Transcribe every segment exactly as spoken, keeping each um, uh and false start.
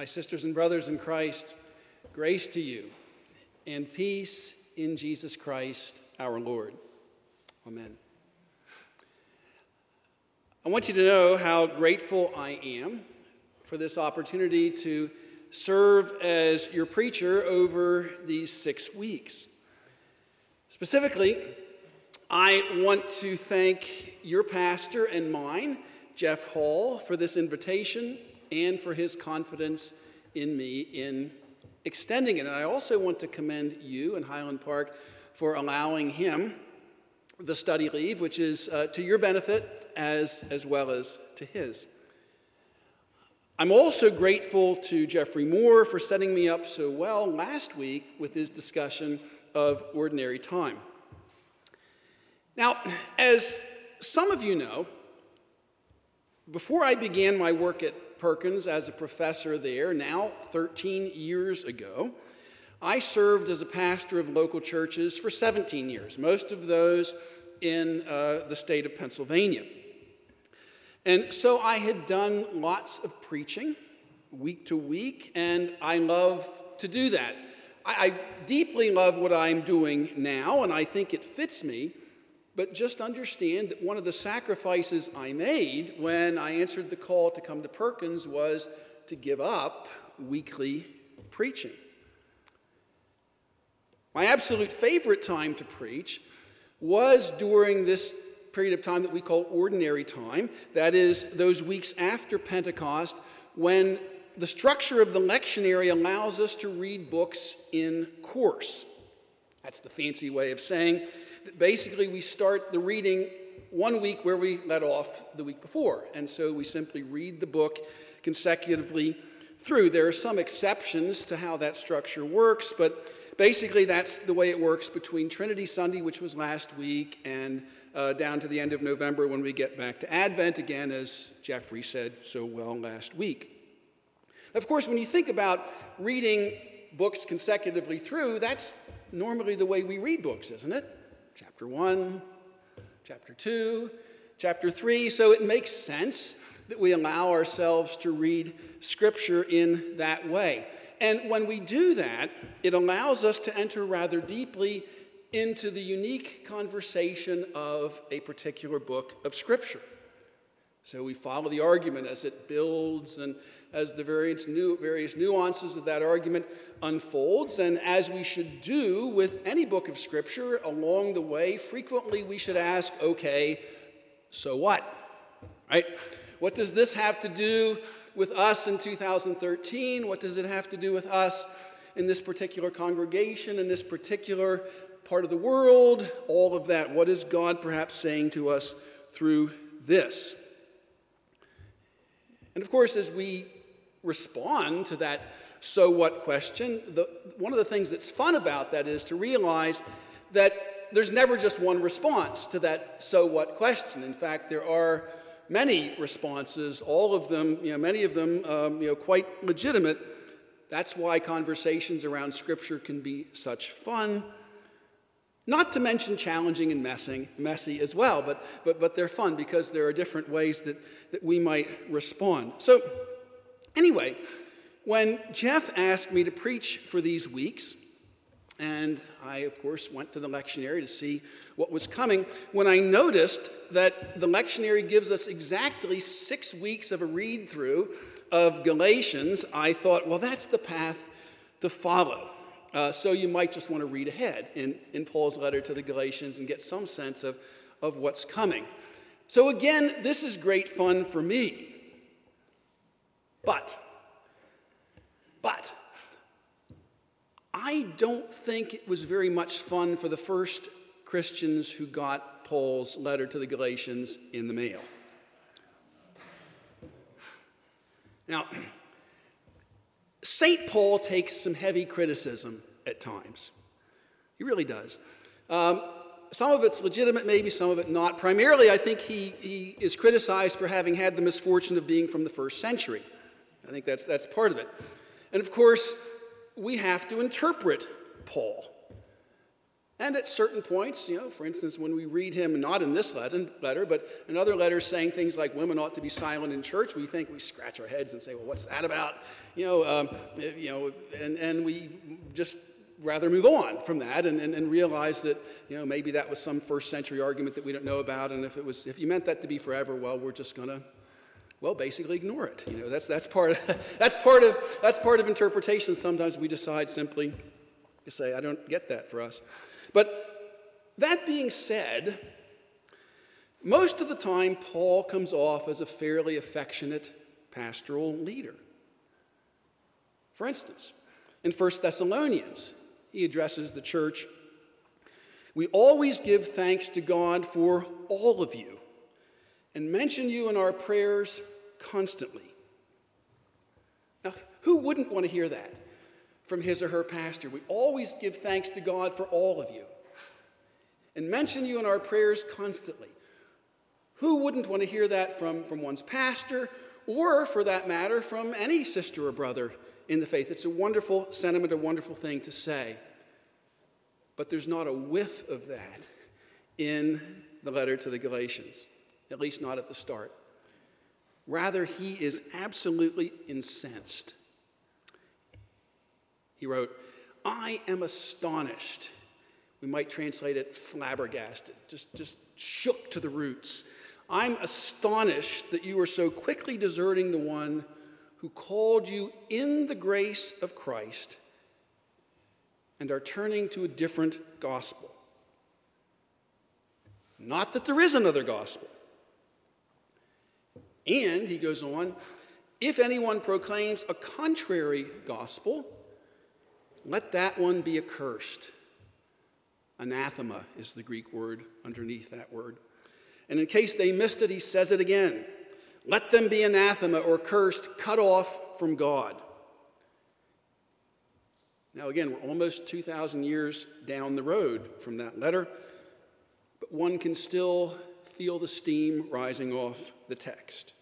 My sisters and brothers in Christ, grace to you and peace in Jesus Christ our Lord. Amen. I want you to know how grateful I am for this opportunity to serve as your preacher over these six weeks. Specifically, I want to thank your pastor and mine, Jeff Hall, for this invitation and for his confidence in me in extending it. And I also want to commend you and Highland Park for allowing him the study leave, which is uh, to your benefit as, as well as to his. I'm also grateful to Jeffrey Moore for setting me up so well last week with his discussion of ordinary time. Now, as some of you know, before I began my work at Perkins as a professor there, now thirteen years ago, I served as a pastor of local churches for seventeen years, most of those in uh, the state of Pennsylvania. And so I had done lots of preaching week to week, and I love to do that. I, I deeply love what I'm doing now, and I think it fits me. But just understand that one of the sacrifices I made when I answered the call to come to Perkins was to give up weekly preaching. My absolute favorite time to preach was during this period of time that we call ordinary time. That is, those weeks after Pentecost, when the structure of the lectionary allows us to read books in course. That's the fancy way of saying that basically we start the reading one week where we let off the week before. And so we simply read the book consecutively through. There are some exceptions to how that structure works, but basically that's the way it works between Trinity Sunday, which was last week, and uh, down to the end of November when we get back to Advent again, as Jeffrey said so well last week. Of course, when you think about reading books consecutively through, that's normally the way we read books, isn't it? Chapter one, chapter two, chapter three. So it makes sense that we allow ourselves to read Scripture in that way. And when we do that, it allows us to enter rather deeply into the unique conversation of a particular book of Scripture. So we follow the argument as it builds and as the various, nu- various nuances of that argument unfolds. And as we should do with any book of Scripture along the way, frequently we should ask, okay, so what? Right? What does this have to do with us in two thousand thirteen? What does it have to do with us in this particular congregation, in this particular part of the world? All of that. What is God perhaps saying to us through this? And of course, as we respond to that so what question, the, one of the things that's fun about that is to realize that there's never just one response to that so what question. In fact, there are many responses, all of them, you know, many of them, um, you know, quite legitimate. That's why conversations around Scripture can be such fun. Not to mention challenging and messing, messy as well, but, but, but they're fun because there are different ways that, that we might respond. So anyway, when Jeff asked me to preach for these weeks, and I, of course, went to the lectionary to see what was coming, when I noticed that the lectionary gives us exactly six weeks of a read-through of Galatians, I thought, well, that's the path to follow. Uh, so you might just want to read ahead in, in Paul's letter to the Galatians and get some sense of, of what's coming. So again, this is great fun for me. But, but, I don't think it was very much fun for the first Christians who got Paul's letter to the Galatians in the mail. Now, Saint Paul takes some heavy criticism at times. He really does. Um, some of it's legitimate, maybe some of it not. Primarily, I think he, he is criticized for having had the misfortune of being from the first century. I think that's, that's part of it. And of course, we have to interpret Paul. And at certain points, you know, for instance, when we read him, not in this letter, but in other letters saying things like women ought to be silent in church, we think, we scratch our heads and say, well, what's that about? You know, um, you know, and, and we just rather move on from that and, and, and realize that, you know, maybe that was some first century argument that we don't know about. And if it was, if you meant that to be forever, well, we're just going to, well, basically ignore it. You know, that's, that's, part of, that's, part of, that's part of interpretation. Sometimes we decide simply to say, I don't get that for us. But that being said, most of the time, Paul comes off as a fairly affectionate pastoral leader. For instance, in First Thessalonians, he addresses the church, "We always give thanks to God for all of you and mention you in our prayers constantly." Now, who wouldn't want to hear that from his or her pastor? We always give thanks to God for all of you and mention you in our prayers constantly. Who wouldn't want to hear that from, from one's pastor, or for that matter, from any sister or brother in the faith? It's a wonderful sentiment, a wonderful thing to say. But there's not a whiff of that in the letter to the Galatians, at least not at the start. Rather, he is absolutely incensed. He wrote, "I am astonished." We might translate it flabbergasted, just, just shook to the roots. "I'm astonished that you are so quickly deserting the one who called you in the grace of Christ and are turning to a different gospel. Not that there is another gospel." And he goes on, "If anyone proclaims a contrary gospel, let that one be accursed." Anathema is the Greek word underneath that word. And in case they missed it, he says it again. Let them be anathema or cursed, cut off from God. Now again, we're almost two thousand years down the road from that letter, but one can still feel the steam rising off the text.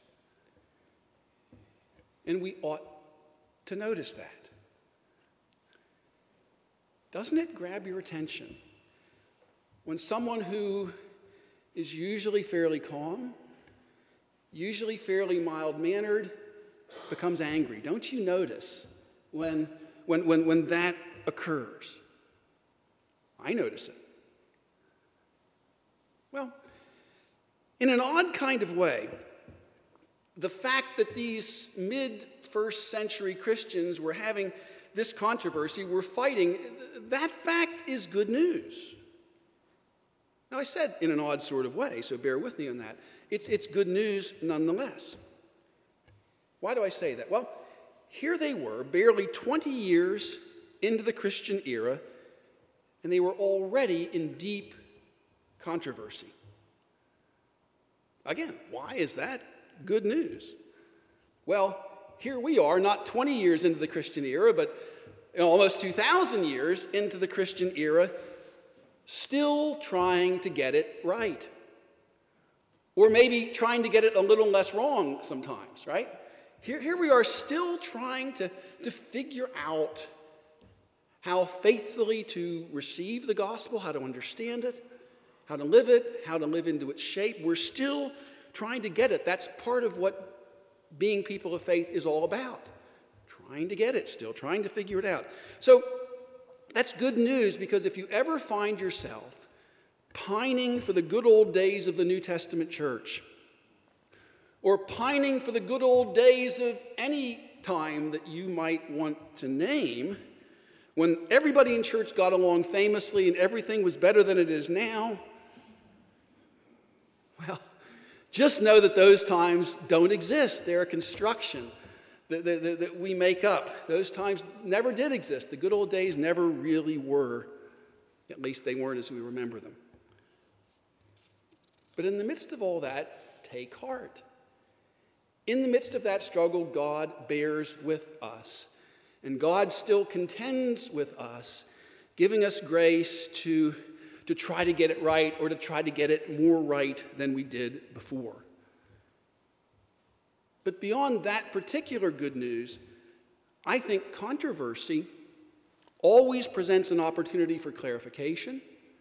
And we ought to notice that. Doesn't it grab your attention when someone who is usually fairly calm, usually fairly mild-mannered, becomes angry? Don't you notice when, when, when, when that occurs? I notice it. Well, in an odd kind of way, the fact that these mid-first century Christians were having this controversy, were fighting, that fact is good news. Now, I said in an odd sort of way, so bear with me on that. It's, it's good news nonetheless. Why do I say that? Well, here they were, barely twenty years into the Christian era, and they were already in deep controversy. Again, why is that good news? Well, here we are, not twenty years into the Christian era, but almost two thousand years into the Christian era, still trying to get it right. Or maybe trying to get it a little less wrong sometimes, right? Here, here we are still trying to, to figure out how faithfully to receive the gospel, how to understand it, how to live it, how to live into its shape. We're still trying to get it. That's part of what being people of faith is all about. Trying to get it still, trying to figure it out. So that's good news, because if you ever find yourself pining for the good old days of the New Testament church, or pining for the good old days of any time that you might want to name, when everybody in church got along famously and everything was better than it is now, well, just know that those times don't exist. They're a construction that, that, that we make up. Those times never did exist. The good old days never really were. At least they weren't as we remember them. But in the midst of all that, take heart. In the midst of that struggle, God bears with us. And God still contends with us, giving us grace to to try to get it right, or to try to get it more right than we did before. But beyond that particular good news, I think controversy always presents an opportunity for clarification,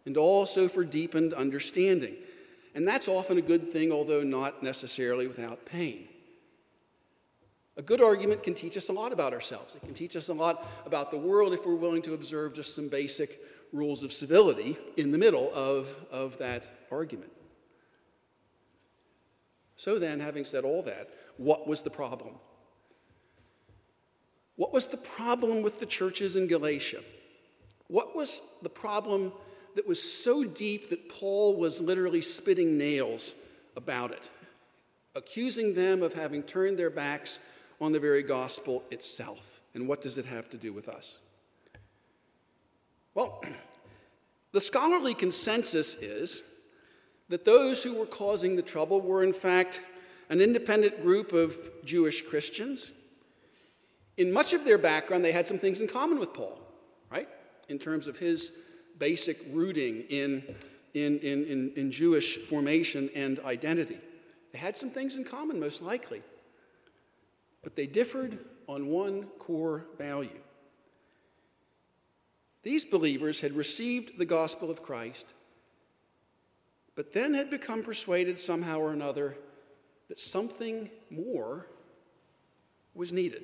and also for deepened understanding. And that's often a good thing, although not necessarily without pain. A good argument can teach us a lot about ourselves. It can teach us a lot about the world if we're willing to observe just some basic rules of civility in the middle of, of that argument. So then, having said all that, what was the problem? What was the problem with the churches in Galatia? What was the problem that was so deep that Paul was literally spitting nails about it, accusing them of having turned their backs on the very gospel itself? And what does it have to do with us? Well, the scholarly consensus is that those who were causing the trouble were, in fact, an independent group of Jewish Christians. In much of their background, they had some things in common with Paul, right? In terms of his basic rooting in, in, in, in, in Jewish formation and identity. They had some things in common, most likely. But they differed on one core value. These believers had received the gospel of Christ, but then had become persuaded somehow or another that something more was needed.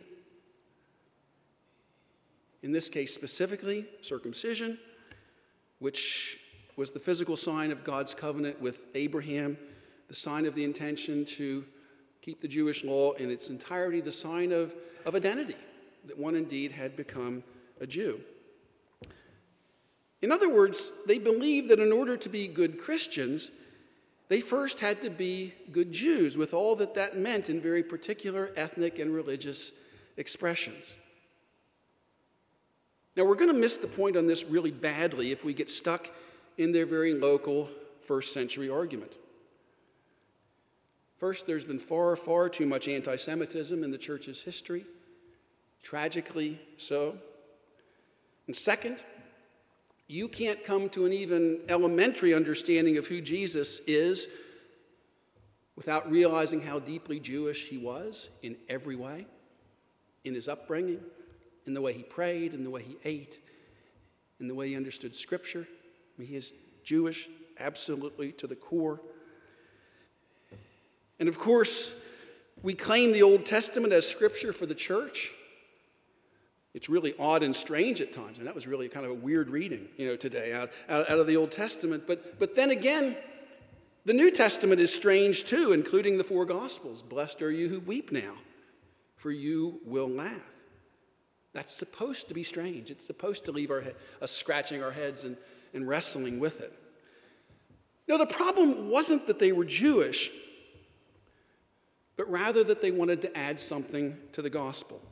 In this case specifically, circumcision, which was the physical sign of God's covenant with Abraham, the sign of the intention to keep the Jewish law in its entirety, the sign of, of identity, that one indeed had become a Jew. In other words, they believed that in order to be good Christians, they first had to be good Jews, with all that that meant in very particular ethnic and religious expressions. Now, we're going to miss the point on this really badly if we get stuck in their very local first century argument. First, there's been far, far too much anti-Semitism in the church's history, tragically so. And second, you can't come to an even elementary understanding of who Jesus is without realizing how deeply Jewish he was in every way, in his upbringing, in the way he prayed, in the way he ate, in the way he understood Scripture. I mean, he is Jewish absolutely to the core. And of course, we claim the Old Testament as Scripture for the church. It's really odd and strange at times, and that was really kind of a weird reading, you know, today out, out, out of the Old Testament. But, but then again, the New Testament is strange too, including the four Gospels. Blessed are you who weep now, for you will laugh. That's supposed to be strange. It's supposed to leave our, us scratching our heads and, and wrestling with it. No, the problem wasn't that they were Jewish, but rather that they wanted to add something to the gospel.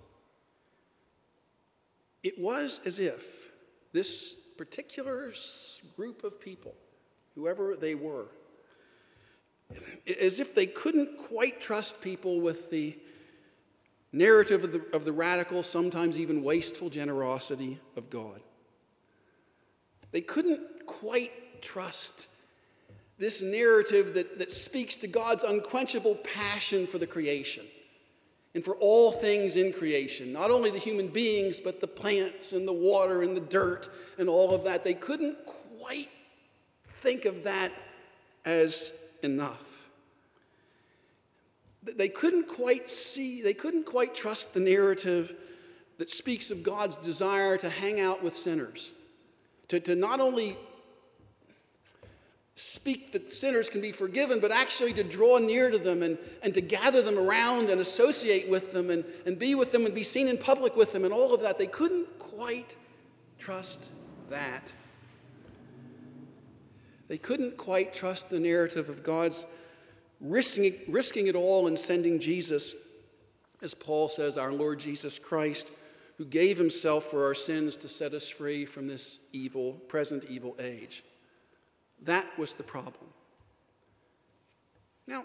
It was as if this particular group of people, whoever they were, as if they couldn't quite trust people with the narrative of the, of the radical, sometimes even wasteful generosity of God. They couldn't quite trust this narrative that, that speaks to God's unquenchable passion for the creation and for all things in creation, not only the human beings, but the plants and the water and the dirt and all of that. They couldn't quite think of that as enough. They couldn't quite see, they couldn't quite trust the narrative that speaks of God's desire to hang out with sinners, to, to not only speak that sinners can be forgiven, but actually to draw near to them and, and to gather them around and associate with them and, and be with them and be seen in public with them and all of that. They couldn't quite trust that. They couldn't quite trust the narrative of God's risking, risking it all and sending Jesus, as Paul says, our Lord Jesus Christ, who gave himself for our sins to set us free from this evil, present evil age. That was the problem. Now,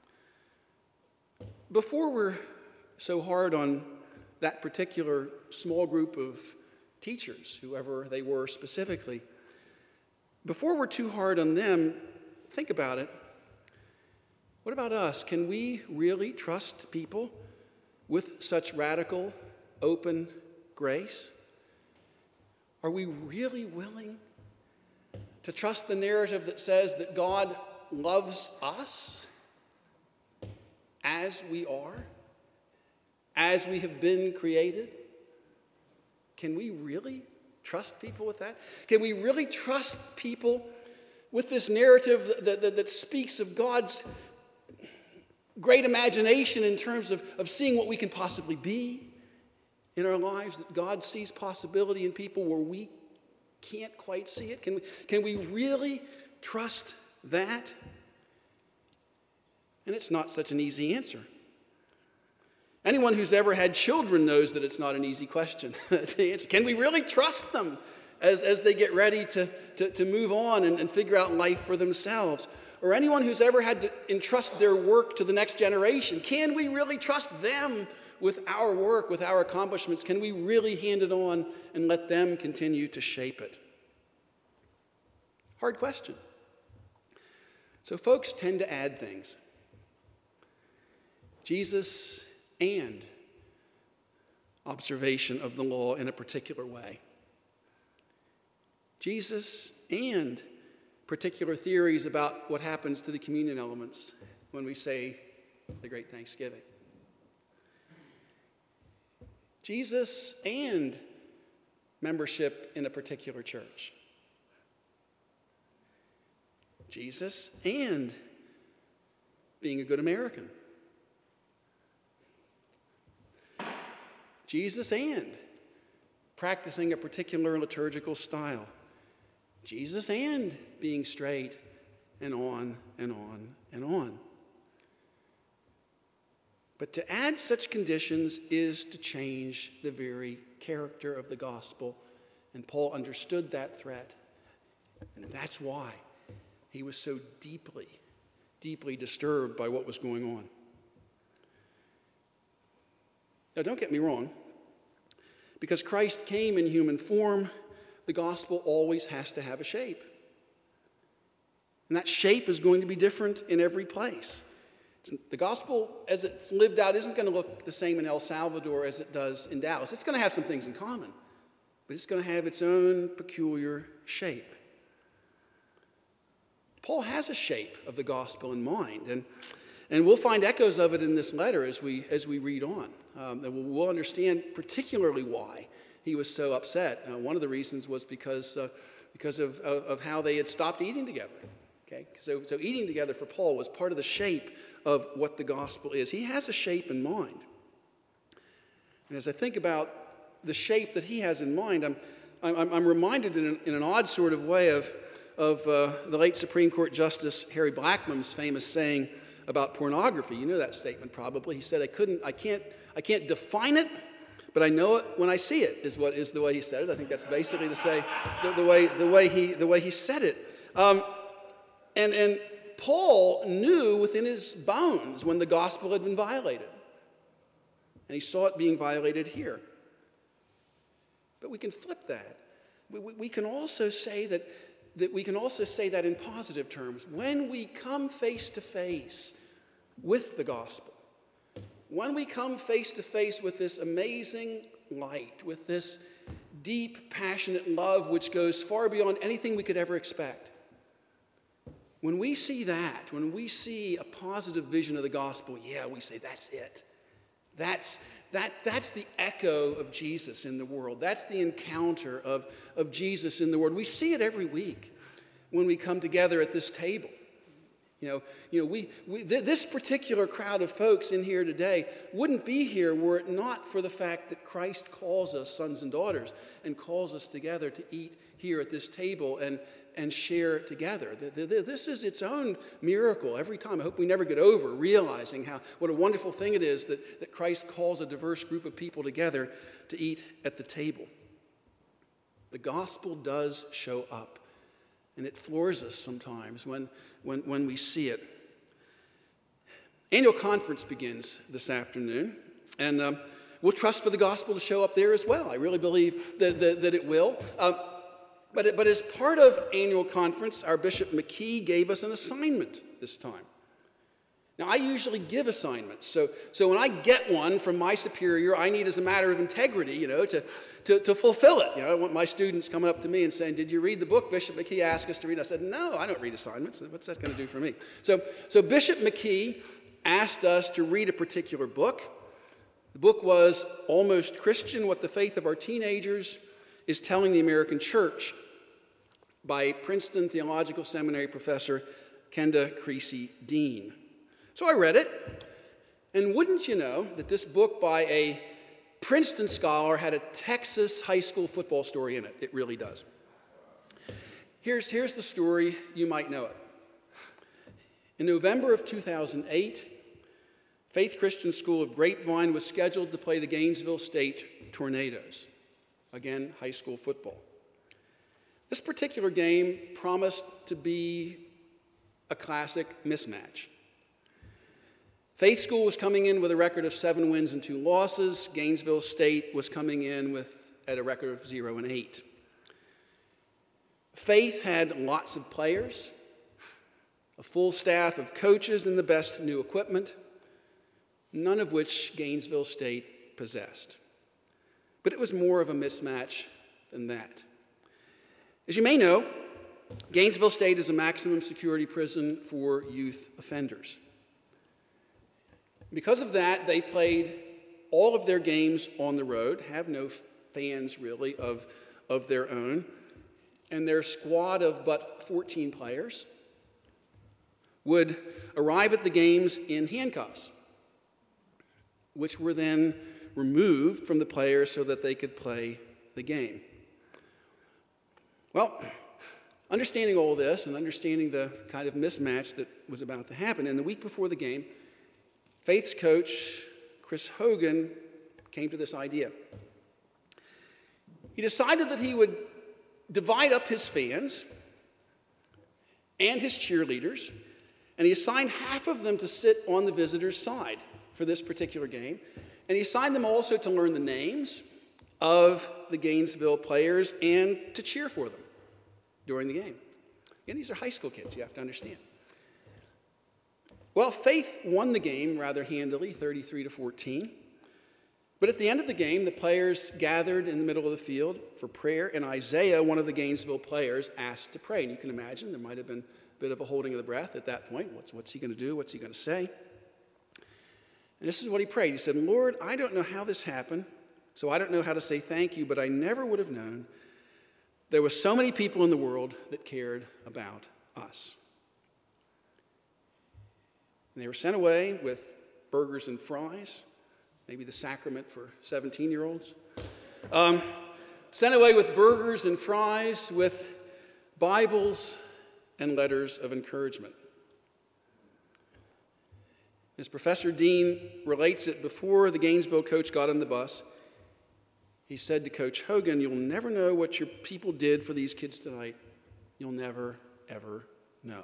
before we're so hard on that particular small group of teachers, whoever they were specifically, before we're too hard on them, think about it. What about us? Can we really trust people with such radical, open grace? Are we really willing To trust the narrative that says that God loves us as we are, as we have been created? Can we really trust people with that? Can we really trust people with this narrative that, that, that speaks of God's great imagination in terms of, of seeing what we can possibly be in our lives, that God sees possibility in people where we can't quite see it? Can we, can we really trust that? And it's not such an easy answer. Anyone who's ever had children knows that it's not an easy question to answer. Can we really trust them as, as they get ready to, to, to move on and, and figure out life for themselves? Or anyone who's ever had to entrust their work to the next generation, can we really trust them with our work, with our accomplishments? Can we really hand it on and let them continue to shape it? Hard question. So folks tend to add things. Jesus and observation of the law in a particular way. Jesus and particular theories about what happens to the communion elements when we say the Great Thanksgiving. Jesus and membership in a particular church. Jesus and being a good American. Jesus and practicing a particular liturgical style. Jesus and being straight, and on and on and on. But to add such conditions is to change the very character of the gospel, and Paul understood that threat, and that's why he was so deeply, deeply disturbed by what was going on. Now, don't get me wrong. Because Christ came in human form, the gospel always has to have a shape. And that shape is going to be different in every place. The gospel, as it's lived out, isn't going to look the same in El Salvador as it does in Dallas. It's going to have some things in common, but it's going to have its own peculiar shape. Paul has a shape of the gospel in mind, and, and we'll find echoes of it in this letter as we, as we read on. Um, and we'll understand particularly why he was so upset. Uh, one of the reasons was because, uh, because of, of, of how they had stopped eating together. Okay? So, so eating together for Paul was part of the shape of what the gospel is. He has a shape in mind. And as I think about the shape that he has in mind, I'm, I'm, I'm reminded in an, in an odd sort of way of, of uh, the late Supreme Court Justice Harry Blackmun's famous saying about pornography. You know that statement probably. He said, I couldn't, I can't, I can't define it, but I know it when I see it, is what is the way he said it. I think that's basically the say the, the way the way he the way he said it. Um, and and Paul knew within his bones when the gospel had been violated. And he saw it being violated here. But we can flip that. We, we, we can also say that, that we can also say that in positive terms. When we come face to face with the gospel, when we come face to face with this amazing light, with this deep, passionate love which goes far beyond anything we could ever expect, when we see that, when we see a positive vision of the gospel, yeah, we say that's it. That's, that, that's the echo of Jesus in the world. That's the encounter of, of Jesus in the world. We see it every week when we come together at this table. You know, you know we, we, th- this particular crowd of folks in here today wouldn't be here were it not for the fact that Christ calls us sons and daughters and calls us together to eat here at this table and, and share together. The, the, this is its own miracle every time. I hope we never get over realizing how what a wonderful thing it is that, that Christ calls a diverse group of people together to eat at the table. The gospel does show up. And it floors us sometimes when, when, when we see it. Annual conference begins this afternoon, and um, we'll trust for the gospel to show up there as well. I really believe that, that, that it will. Uh, but, it, but as part of annual conference, our Bishop McKee gave us an assignment this time. Now, I usually give assignments, so, so when I get one from my superior, I need, as a matter of integrity, you know, to, to, to fulfill it. You know, I want my students coming up to me and saying, did you read the book Bishop McKee asked us to read? I said, no, I don't read assignments. What's that going to do for me? So, so Bishop McKee asked us to read a particular book. The book was Almost Christian: What the Faith of Our Teenagers is Telling the American Church by Princeton Theological Seminary professor Kenda Creasy Dean. So I read it, and wouldn't you know that this book by a Princeton scholar had a Texas high school football story in it. It really does. Here's, here's the story. You might know it. In November of two thousand eight, Faith Christian School of Grapevine was scheduled to play the Gainesville State Tornadoes. Again, high school football. This particular game promised to be a classic mismatch. Faith School was coming in with a record of seven wins and two losses. Gainesville State was coming in with at a record of zero and eight. Faith had lots of players, a full staff of coaches, and the best new equipment, none of which Gainesville State possessed. But it was more of a mismatch than that. As you may know, Gainesville State is a maximum security prison for youth offenders. Because of that, they played all of their games on the road, have no fans really of, of their own, and their squad of but fourteen players would arrive at the games in handcuffs, which were then removed from the players so that they could play the game. Well, understanding all this and understanding the kind of mismatch that was about to happen, and the week before the game, Faith's coach, Chris Hogan, came to this idea. He decided that he would divide up his fans and his cheerleaders, and he assigned half of them to sit on the visitors' side for this particular game, and he assigned them also to learn the names of the Gainesville players and to cheer for them during the game. Again, these are high school kids, you have to understand. Well, Faith won the game rather handily, thirty-three to fourteen. But at the end of the game, the players gathered in the middle of the field for prayer, and Isaiah, one of the Gainesville players, asked to pray. And you can imagine there might have been a bit of a holding of the breath at that point. What's, what's he going to do? What's he going to say? And this is what he prayed. He said, Lord, I don't know how this happened, so I don't know how to say thank you, but I never would have known there were so many people in the world that cared about us. And they were sent away with burgers and fries, maybe the sacrament for seventeen-year-olds. Um, sent away with burgers and fries, with Bibles and letters of encouragement. As Professor Dean relates it, before the Gainesville coach got on the bus, he said to Coach Hogan, you'll never know what your people did for these kids tonight. You'll never, ever know.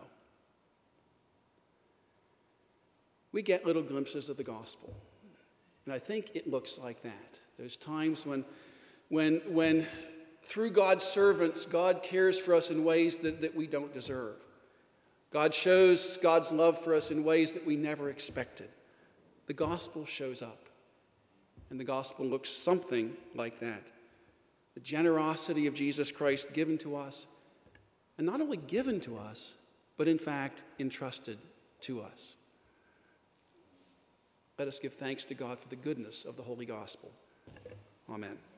We get little glimpses of the gospel. And I think it looks like that. There's times when, when, when through God's servants, God cares for us in ways that, that we don't deserve. God shows God's love for us in ways that we never expected. The gospel shows up. And the gospel looks something like that. The generosity of Jesus Christ given to us, and not only given to us, but in fact entrusted to us. Let us give thanks to God for the goodness of the Holy Gospel. Amen.